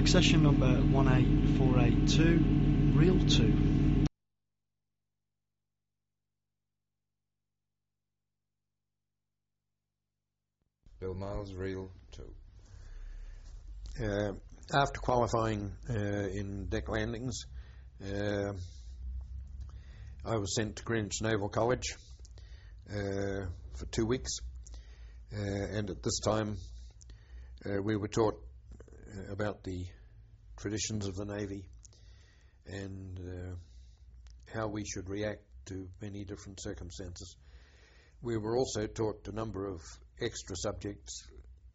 Accession number 18482, reel 2. Bill Miles, reel 2. After qualifying in deck landings, I was sent to Greenwich Naval College for 2 weeks, and at this time we were taught about the traditions of the Navy and how we should react to many different circumstances. We were also taught a number of extra subjects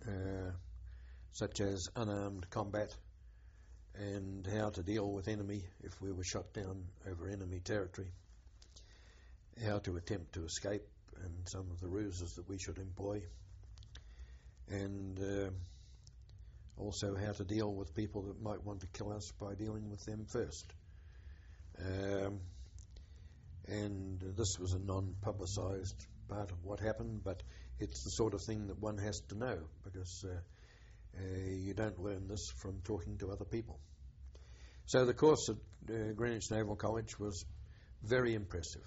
such as unarmed combat and how to deal with enemy if we were shot down over enemy territory, how to attempt to escape and some of the ruses that we should employ, and also how to deal with people that might want to kill us by dealing with them first. And this was a non-publicised part of what happened, but it's the sort of thing that one has to know, because you don't learn this from talking to other people. So the course at Greenwich Naval College was very impressive.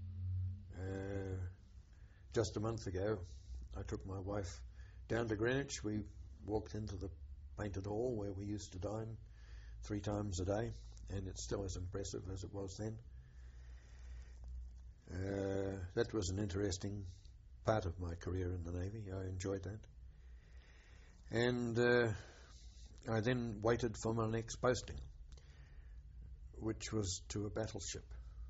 Just a month ago, I took my wife down to Greenwich. We walked into the Painted Hall where we used to dine 3 times a day, and it's still as impressive as it was then. That was an interesting part of my career in the Navy. I enjoyed that. And I then waited for my next posting, which was to a battleship,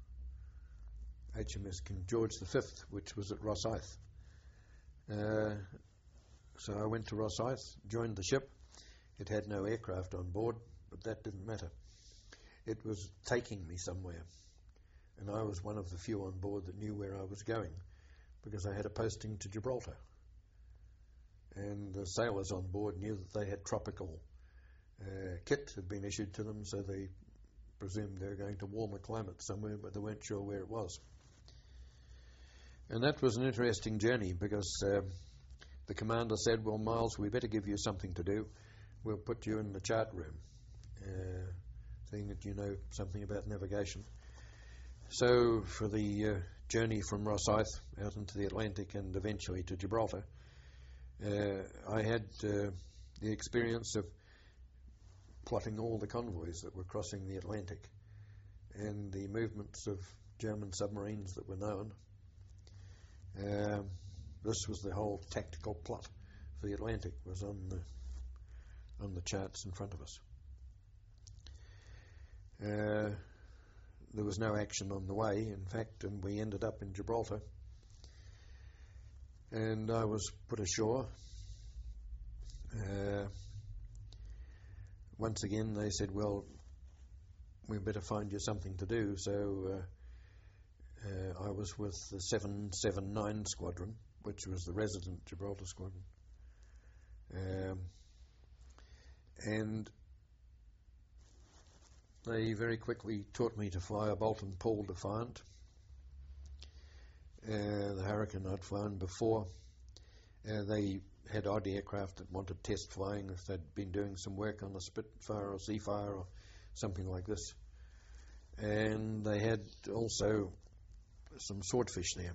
HMS King George V, which was at Rosyth. So I went to Rosyth, joined the ship. It had no aircraft on board, but that didn't matter. It was taking me somewhere, and I was one of the few on board that knew where I was going, because I had a posting to Gibraltar. And the sailors on board knew that they had tropical kit had been issued to them, so they presumed they were going to warmer climate somewhere, but they weren't sure where it was. And that was an interesting journey, because the commander said, "Well, Miles, we better give you something to do. We'll put you in the chart room, seeing that you know something about navigation." So for the journey from Rosyth out into the Atlantic and eventually to Gibraltar, I had the experience of plotting all the convoys that were crossing the Atlantic and the movements of German submarines that were known. This was the whole tactical plot for the Atlantic, was on the charts in front of us. There was no action on the way, in fact, and we ended up in Gibraltar. And I was put ashore. Once again, they said, "Well, we better find you something to do." So I was with the 779 Squadron, which was the resident Gibraltar Squadron. And they very quickly taught me to fly a Bolton Paul Defiant, the Hurricane I'd flown before. They had odd aircraft that wanted test flying if they'd been doing some work on a Spitfire or Seafire or something like this. And they had also some Swordfish there.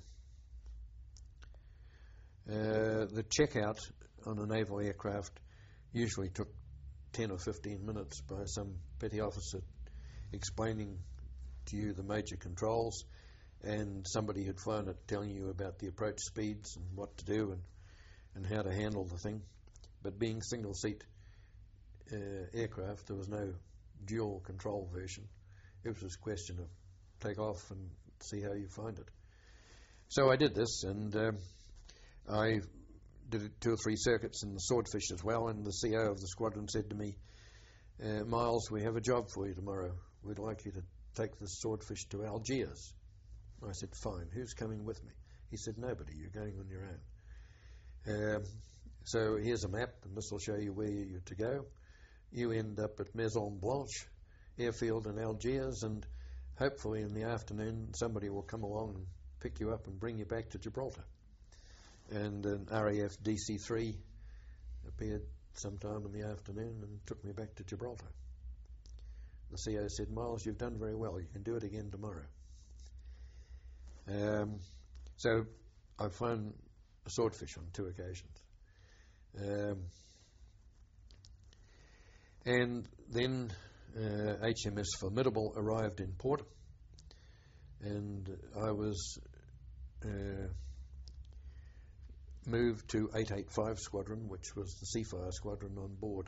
The checkout on a naval aircraft usually took 10 or 15 minutes by some petty officer explaining to you the major controls, and somebody who'd flown it telling you about the approach speeds and what to do and how to handle the thing. But being single-seat aircraft, there was no dual control version. It was just a question of take off and see how you find it. So I did this, and I did 2 or 3 circuits in the Swordfish as well, and the CO of the squadron said to me, "Miles, we have a job for you tomorrow. We'd like you to take the Swordfish to Algiers." I said, "Fine, who's coming with me?" He said, "Nobody, you're going on your own. So here's a map, and this will show you where you're to go. You end up at Maison Blanche airfield in Algiers, and hopefully in the afternoon somebody will come along and pick you up and bring you back to Gibraltar." And an RAF DC-3 appeared sometime in the afternoon and took me back to Gibraltar. The CO said, "Miles, you've done very well. You can do it again tomorrow." So I've flown a swordfish on 2 occasions. And then HMS Formidable arrived in port, and I was moved to 885 Squadron, which was the Seafire Squadron on board.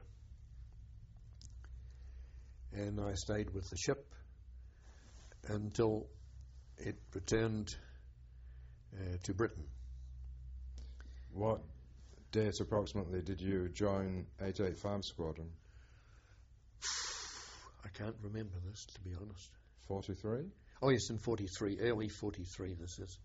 And I stayed with the ship until it returned to Britain. What date approximately did you join 885 Squadron? I can't remember this, to be honest. 43? Oh yes, in 43, early 43 this is.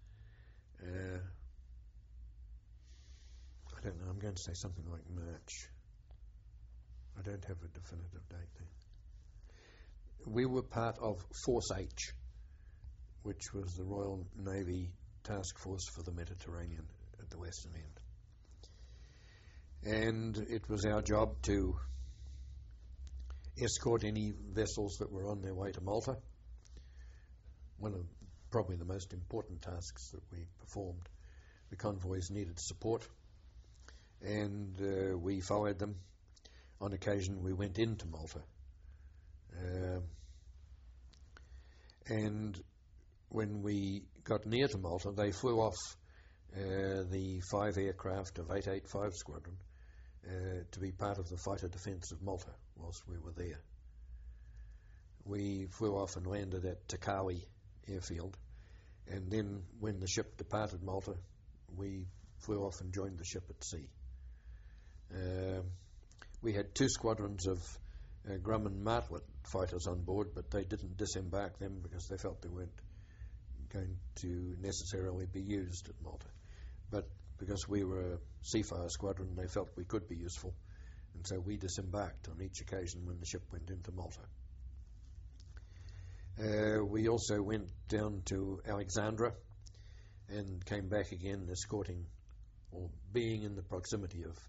I don't know, I'm going to say something like March. I don't have a definitive date there. We were part of Force H, which was the Royal Navy Task Force for the Mediterranean at the Western End. And it was our job to escort any vessels that were on their way to Malta. One of probably the most important tasks that we performed. The convoys needed support, and we followed them. On occasion we went into Malta. And when we got near to Malta, they flew off the 5 aircraft of 885 Squadron to be part of the fighter defence of Malta whilst we were there. We flew off and landed at Takawi airfield, and then when the ship departed Malta, we flew off and joined the ship at sea. We had 2 squadrons of Grumman Martlet fighters on board, but they didn't disembark them because they felt they weren't going to necessarily be used at Malta. But because we were a Seafire Squadron, they felt we could be useful, and so we disembarked on each occasion when the ship went into Malta. We also went down to Alexandra and came back again escorting or being in the proximity of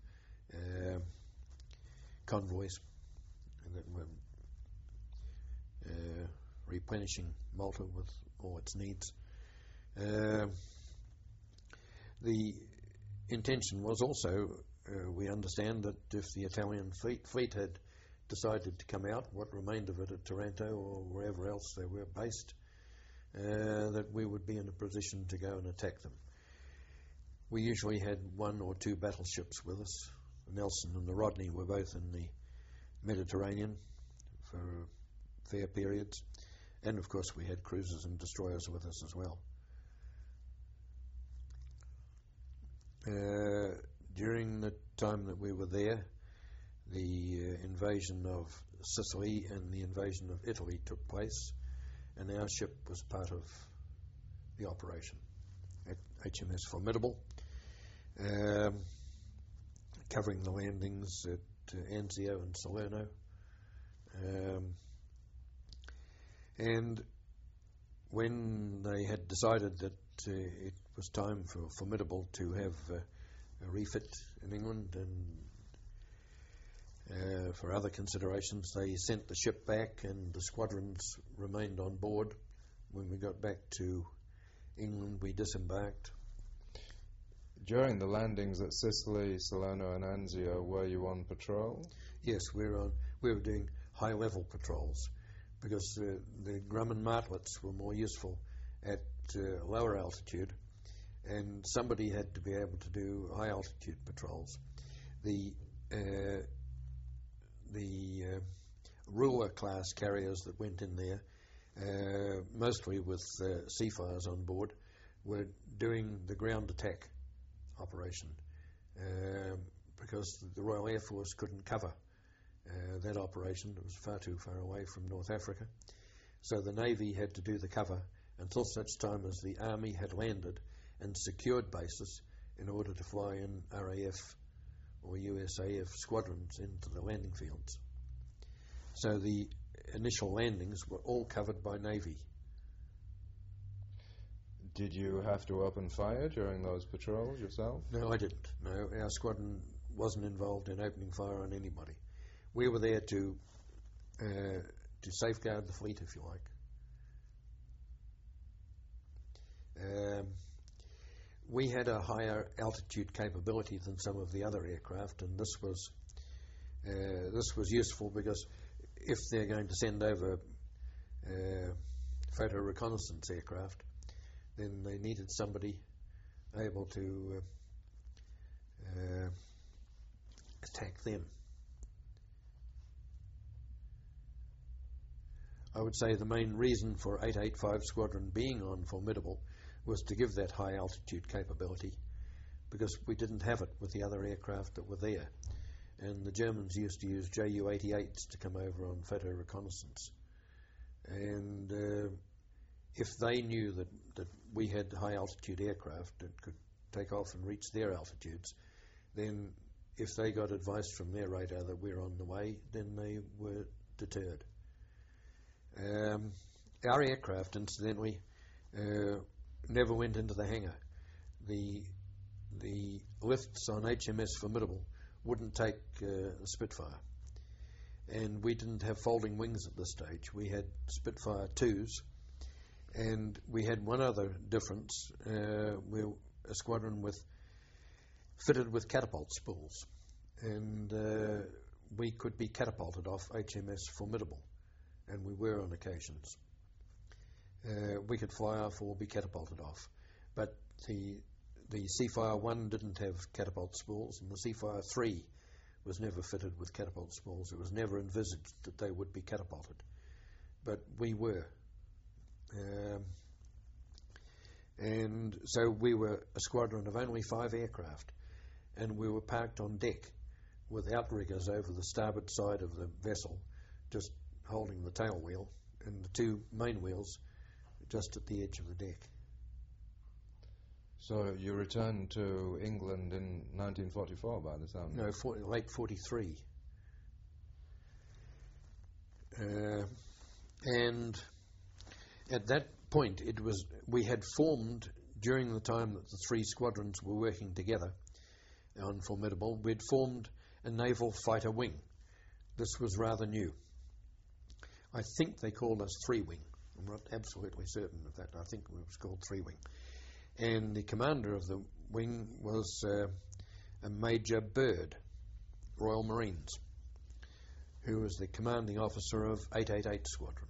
convoys that were replenishing Malta with all its needs. The intention was also, we understand, that if the Italian fleet had decided to come out, what remained of it at Taranto or wherever else they were based, that we would be in a position to go and attack them. We usually had 1 or 2 battleships with us. The Nelson and the Rodney were both in the Mediterranean for fair periods, and of course we had cruisers and destroyers with us as well. During the time that we were there, the invasion of Sicily and the invasion of Italy took place, and our ship was part of the operation at HMS Formidable, covering the landings at Anzio and Salerno. And when they had decided that it was time for Formidable to have a refit in England and for other considerations, they sent the ship back, and the squadrons remained on board. When we got back to England, we disembarked. During the landings at Sicily, Salerno and Anzio, were you on patrol? Yes, we were doing high-level patrols because the Grumman Martlets were more useful at lower altitude, and somebody had to be able to do high-altitude patrols. The ruler class carriers that went in there, mostly with Seafires on board, were doing the ground attack operation because the Royal Air Force couldn't cover that operation. It was far too far away from North Africa. So the Navy had to do the cover until such time as the Army had landed and secured bases in order to fly in RAF or USAF squadrons into the landing fields. So the initial landings were all covered by Navy. Did you have to open fire during those patrols yourself? No, I didn't. No, our squadron wasn't involved in opening fire on anybody. We were there to safeguard the fleet, if you like. We had a higher altitude capability than some of the other aircraft, and this was useful because if they're going to send over photo reconnaissance aircraft, then they needed somebody able to attack them. I would say the main reason for 885 Squadron being on Formidable was to give that high altitude capability, because we didn't have it with the other aircraft that were there. And the Germans used to use Ju-88s to come over on photo reconnaissance. And if they knew that we had high altitude aircraft that could take off and reach their altitudes, then if they got advice from their radar that we're on the way, then they were deterred. Our aircraft, incidentally, never went into the hangar. The lifts on HMS Formidable wouldn't take the Spitfire, and we didn't have folding wings at this stage. We had Spitfire 2s, and we had one other difference. We were a squadron fitted with catapult spools, and we could be catapulted off HMS Formidable, and we were on occasions. We could fly off or be catapulted off, but the Seafire 1 didn't have catapult spools, and the Seafire 3 was never fitted with catapult spools. It was never envisaged that they would be catapulted, but we were. And so we were a squadron of only 5 aircraft, and we were parked on deck with outriggers over the starboard side of the vessel, just holding the tail wheel, and the 2 main wheels just at the edge of the deck. So you returned to England in 1944 by the sound? No, late 43. And at that point, we had formed, during the time that the 3 squadrons were working together on Formidable, we'd formed a naval fighter wing. This was rather new. I think they called us 3-wing. I'm not absolutely certain of that. I think it was called 3-wing. And the commander of the wing was a Major Bird, Royal Marines, who was the commanding officer of 888 Squadron.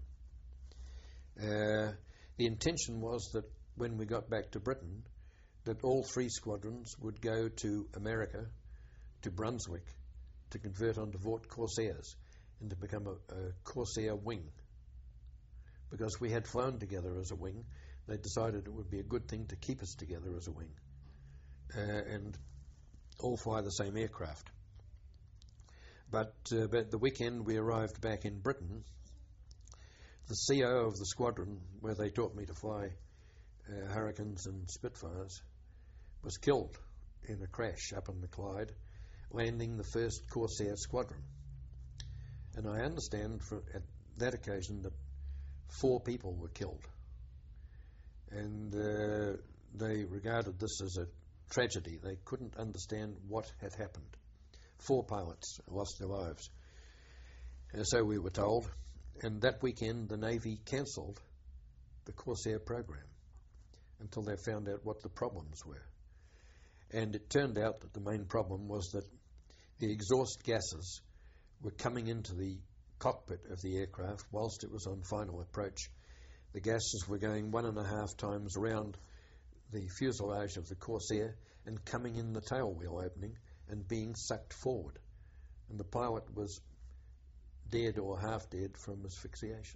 The intention was that when we got back to Britain, that all 3 squadrons would go to America, to Brunswick, to convert onto Vought Corsairs and to become a Corsair wing. Because we had flown together as a wing, they decided it would be a good thing to keep us together as a wing and all fly the same aircraft. But the weekend we arrived back in Britain, the CO of the squadron, where they taught me to fly Hurricanes and Spitfires, was killed in a crash up in the Clyde, landing the 1st Corsair Squadron. And I understand at that occasion that 4 people were killed. And they regarded this as a tragedy. They couldn't understand what had happened. 4 pilots lost their lives. And so we were told. And that weekend the Navy cancelled the Corsair program until they found out what the problems were. And it turned out that the main problem was that the exhaust gases were coming into the cockpit of the aircraft whilst it was on final approach. The gases were going 1.5 times around the fuselage of the Corsair and coming in the tail wheel opening and being sucked forward. And the pilot was dead or half dead from asphyxiation.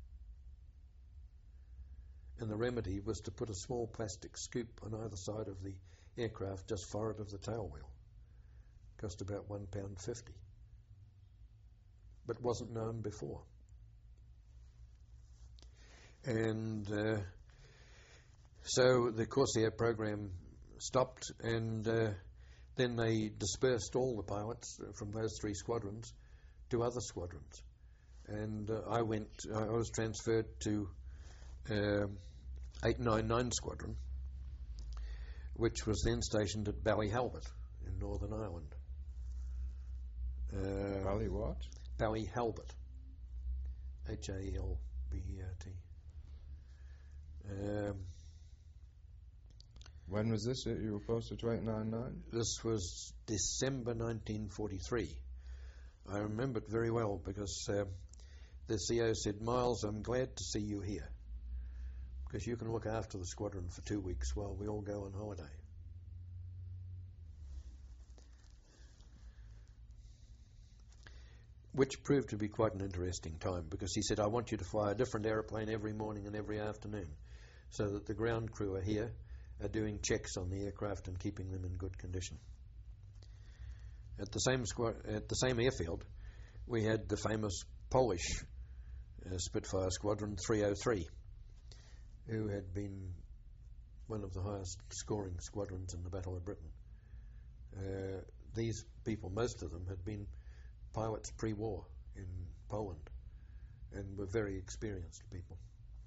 And the remedy was to put a small plastic scoop on either side of the aircraft just forward of the tail wheel. Cost about £1.50. But wasn't known before. And so the Corsair program stopped, and then they dispersed all the pilots from those 3 squadrons to other squadrons. And I was transferred to 899 Squadron, which was then stationed at Ballyhalbert in Northern Ireland. Bally what? Ballyhalbert. Halbert. When was this? You were posted to 899? This was December 1943. I remember it very well because the CO said, "Miles, I'm glad to see you here because you can look after the squadron for 2 weeks while we all go on holiday." Which proved to be quite an interesting time because he said, "I want you to fly a different aeroplane every morning and every afternoon so that the ground crew are here, are doing checks on the aircraft and keeping them in good condition." At the same airfield, we had the famous Polish Spitfire Squadron 303, who had been one of the highest scoring squadrons in the Battle of Britain. These people, most of them, had been pilots pre-war in Poland and were very experienced people.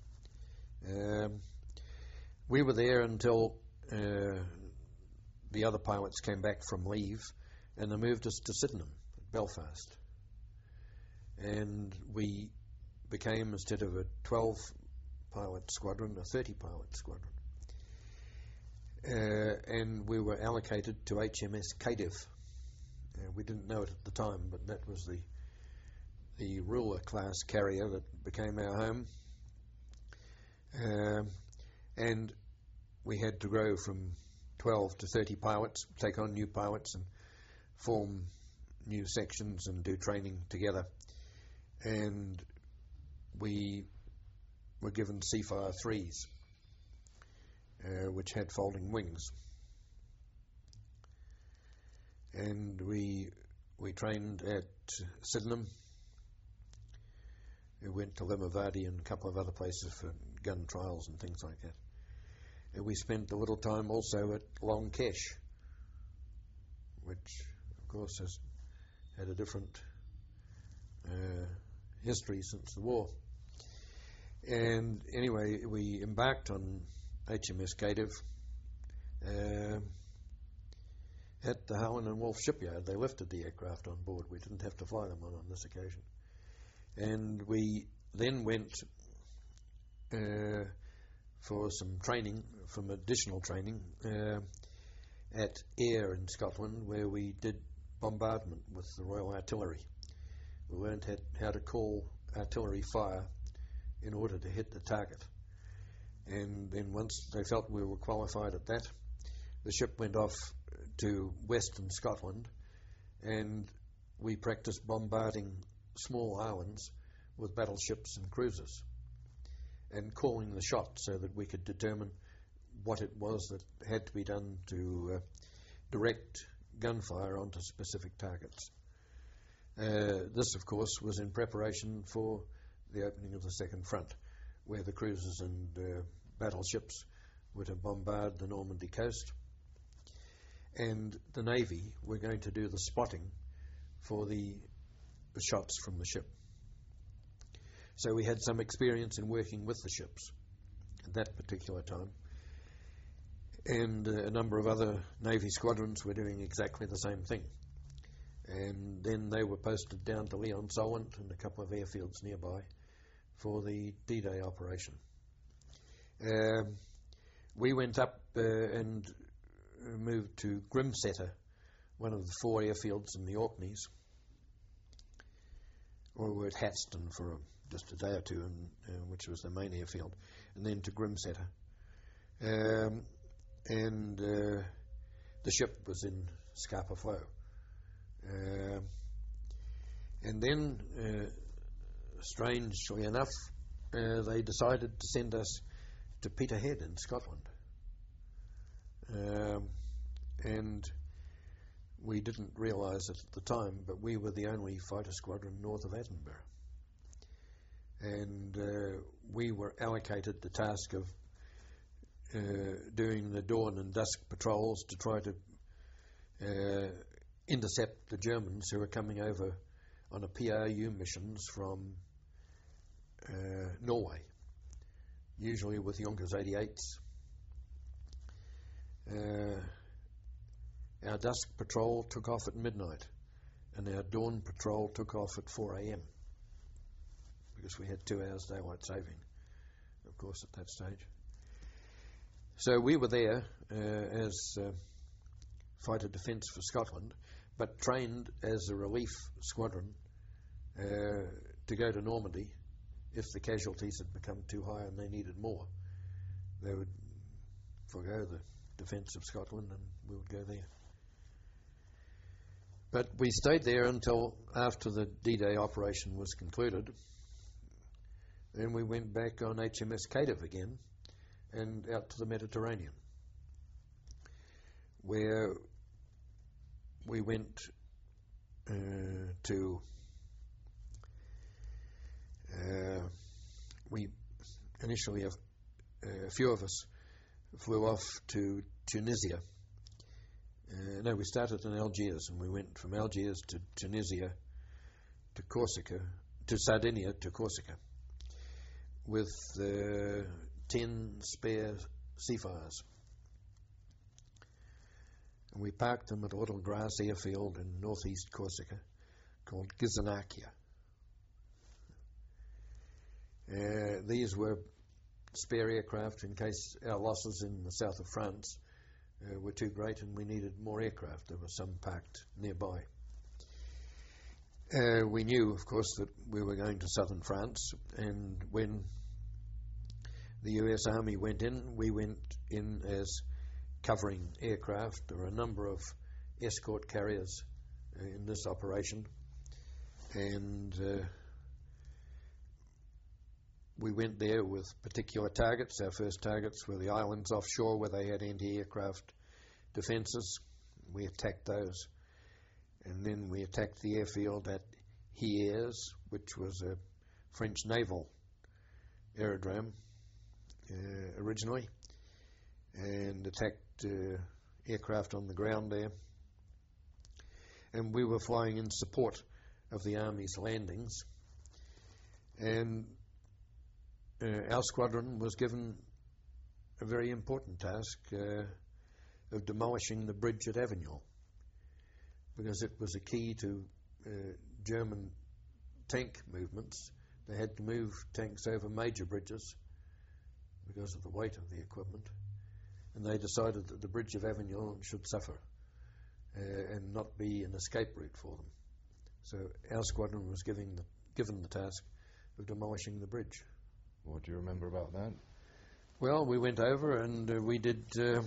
We were there until the other pilots came back from leave and they moved us to Sydenham, Belfast. And we became, instead of a 12-pilot squadron, a 30-pilot squadron. And we were allocated to HMS Cardiff. We didn't know it at the time, but that was the ruler class carrier that became our home. And we had to grow from 12 to 30 pilots, take on new pilots and form new sections and do training together. And we were given Seafire 3s, which had folding wings. And we trained at Sydenham. We went to Limavady and a couple of other places for gun trials and things like that. And we spent a little time also at Long Kesh, which of course has had a different history since the war. And anyway, we embarked on HMS Cardiff at the Harlan and Wolff shipyard. They lifted the aircraft on board. We didn't have to fly them on this occasion. And we then went for some training, some additional training at Ayr in Scotland, where we did bombardment with the Royal Artillery. We learned how to call artillery fire in order to hit the target. And then once they felt we were qualified at that, the ship went off to Western Scotland, and we practiced bombarding small islands with battleships and cruisers and calling the shot so that we could determine what it was that had to be done to direct gunfire onto specific targets. This, of course, was in preparation for the opening of the Second Front, where the cruisers and battleships were to bombard the Normandy coast. And the Navy were going to do the spotting for the shots from the ship. So we had some experience in working with the ships at that particular time. And a number of other Navy squadrons were doing exactly the same thing. And then they were posted down to Leon Solent and a couple of airfields nearby for the D-Day operation. We went up and moved to Grimsetter, one of the 4 airfields in the Orkneys. Or we were at Hatston for just a day or two, which was the main airfield, and then to Grimsetter. And the ship was in Scapa Flow. And then, strangely enough, they decided to send us to Peterhead in Scotland. And we didn't realise it at the time, but we were the only fighter squadron north of Edinburgh. And we were allocated the task of doing the dawn and dusk patrols to try to intercept the Germans who were coming over on a PRU missions from Norway, usually with Junkers 88s. Our dusk patrol took off at midnight, and our dawn patrol took off at 4 a.m. because we had 2 hours daylight saving, of course, at that stage. So we were there as fighter defence for Scotland, but trained as a relief squadron to go to Normandy if the casualties had become too high and they needed more. They would forgo the defence of Scotland and we would go there. But we stayed there until after the D-Day operation was concluded. Then we went back on HMS Cadiz again and out to the Mediterranean, where we went we initially, a few of us flew off to Tunisia. No, we started in Algiers and we went from Algiers to Tunisia to Corsica, to Sardinia to Corsica, with 10 spare Seafires. And we parked them at a little grass airfield in northeast Corsica called Ghiznacchia. These were spare aircraft in case our losses in the south of France were too great and we needed more aircraft. There were some parked nearby. We knew, of course, that we were going to southern France, and when the US Army went in, we went in as covering aircraft. There were a number of escort carriers in this operation, and we went there with particular targets. Our first targets were the islands offshore where they had anti-aircraft defences. We attacked those. And then we attacked the airfield at Hyères, which was a French naval aerodrome originally, and attacked aircraft on the ground there. And we were flying in support of the Army's landings. And our squadron was given a very important task of demolishing the bridge at Avignon, because it was a key to German tank movements. They had to move tanks over major bridges because of the weight of the equipment, and they decided that the bridge of Avignon should suffer and not be an escape route for them. So our squadron was given the task of demolishing the bridge. What do you remember about that? Well, we went over and we did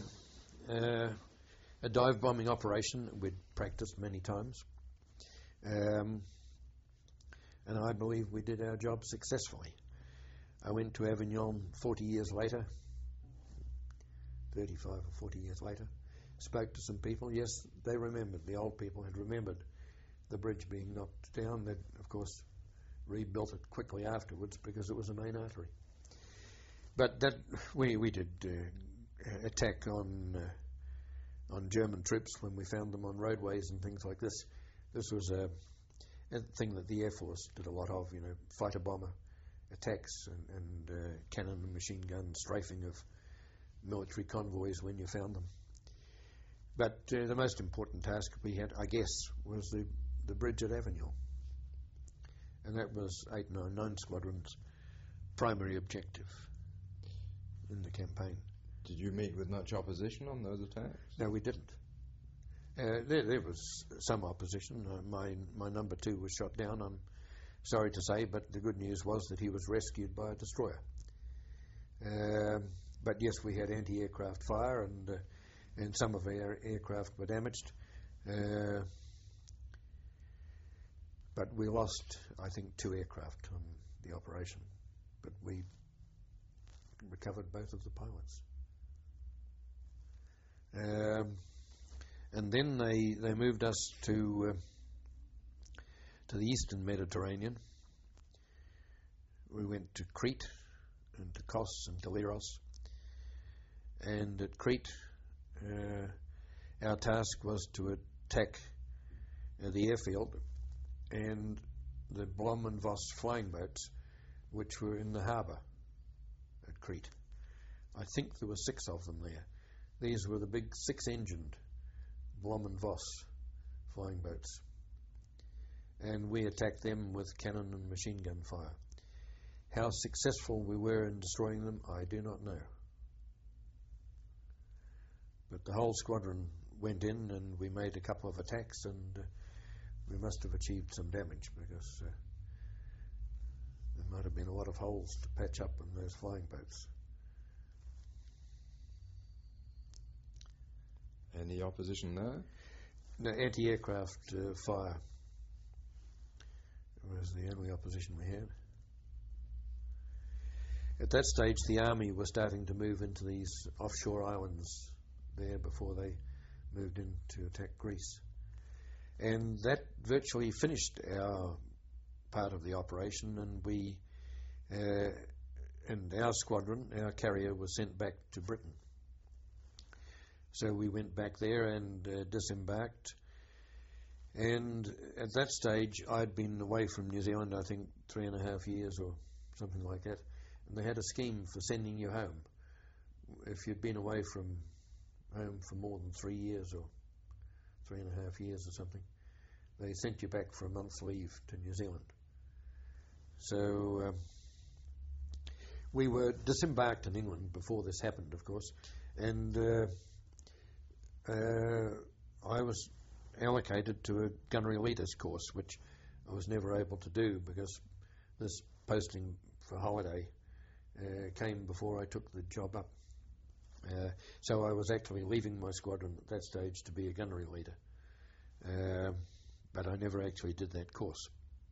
a dive bombing operation we'd practiced many times. And I believe we did our job successfully. I went to Avignon 40 years later, 35 or 40 years later, spoke to some people. Yes, they remembered, the old people had remembered the bridge being knocked down. They'd, of course, rebuilt it quickly afterwards because it was a main artery. But that we did attack on German troops when we found them on roadways and things like this. This was a thing that the Air Force did a lot of, fighter bomber attacks and cannon and machine gun strafing of military convoys when you found them. But the most important task we had, I guess, was the bridge at Avignon. And that was 899 Squadron's primary objective in the campaign. Did you meet with much opposition on those attacks? No, we didn't. There was some opposition. My number 2 was shot down, I'm sorry to say, but the good news was that he was rescued by a destroyer. But yes, we had anti-aircraft fire, and some of our aircraft were damaged. But we lost, I think, 2 aircraft on the operation. But we recovered both of the pilots. And then they moved us to the eastern Mediterranean. We went to Crete and to Kos and to Leros. And at Crete, our task was to attack the airfield and the Blom and Voss flying boats, which were in the harbour at Crete. I think there were 6 of them there. These were the big 6-engined Blom and Voss flying boats. and we attacked them with cannon and machine gun fire. How successful we were in destroying them, I do not know. But the whole squadron went in, and we made a couple of attacks, and we must have achieved some damage, because there might have been a lot of holes to patch up in those flying boats. Any opposition there? No, anti-aircraft fire was the only opposition we had. At that stage, the army was starting to move into these offshore islands there before they moved in to attack Greece. And that virtually finished our part of the operation, and we and our squadron, our carrier, was sent back to Britain. So we went back there and disembarked. And at that stage, I'd been away from New Zealand, I think, 3.5 years or something like that. And they had a scheme for sending you home. If you'd been away from home for more than 3 years or 3.5 years or something, they sent you back for a month's leave to New Zealand. So we were disembarked in England before this happened, of course, and I was allocated to a gunnery leaders course, which I was never able to do because this posting for holiday came before I took the job up. So I was actually leaving my squadron at that stage to be a gunnery leader, but I never actually did that course.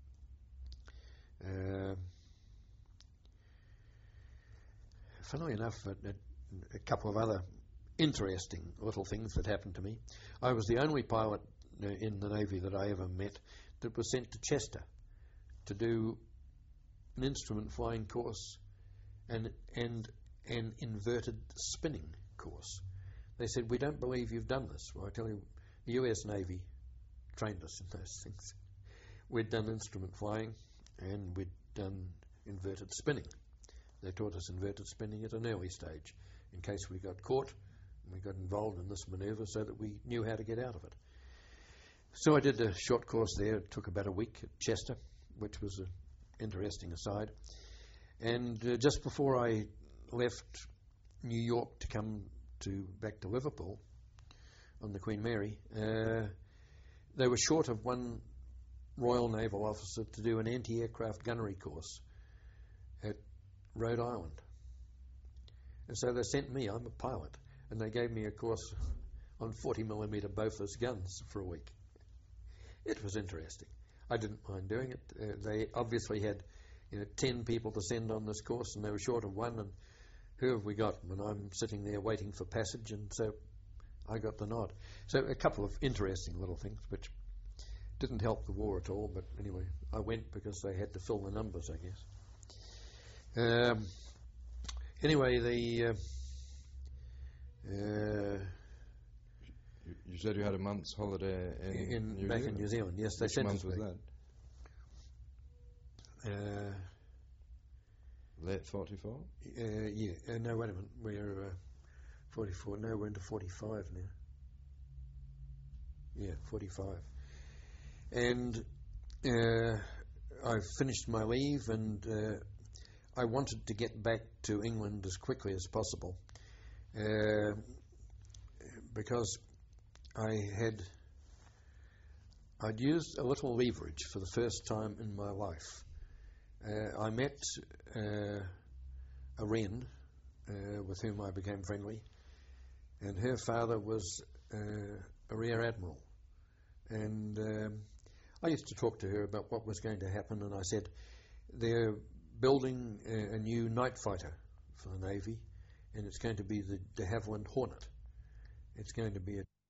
Funnily enough, a couple of other interesting little things that happened to me. I was the only pilot in the Navy that I ever met that was sent to Chester to do an instrument flying course and an inverted spinning course. They said, "We don't believe you've done this." Well, I tell you, the US Navy trained us in those things. We'd done instrument flying and we'd done inverted spinning. They taught us inverted spinning at an early stage in case we got caught and we got involved in this manoeuvre so that we knew how to get out of it. So I did a short course there. It took about a week at Chester, which was an interesting aside. And just before I left New York to come back to Liverpool on the Queen Mary, they were short of one Royal Naval officer to do an anti-aircraft gunnery course at Rhode Island. And so they sent me, I'm a pilot, and they gave me a course on 40mm Bofors guns for a week. It was interesting. I didn't mind doing it. They obviously had 10 people to send on this course, and they were short of one, and who have we got? And I'm sitting there waiting for passage, and so I got the nod. So a couple of interesting little things, which didn't help the war at all, but anyway, I went because they had to fill the numbers, I guess. Anyway, you said you had a month's holiday in New back Zealand. in New Zealand. Yes, they Which sent month us was back. that? Late 44? Yeah. No, wait a minute. We're 44. No, we're into 45 now. Yeah, 45. And I finished my leave, and I wanted to get back to England as quickly as possible because I'd used a little leverage for the first time in my life. I met a wren with whom I became friendly, and her father was a rear admiral. And I used to talk to her about what was going to happen, and I said, they're building a new night fighter for the Navy, and it's going to be the de Havilland Hornet. It's going to be a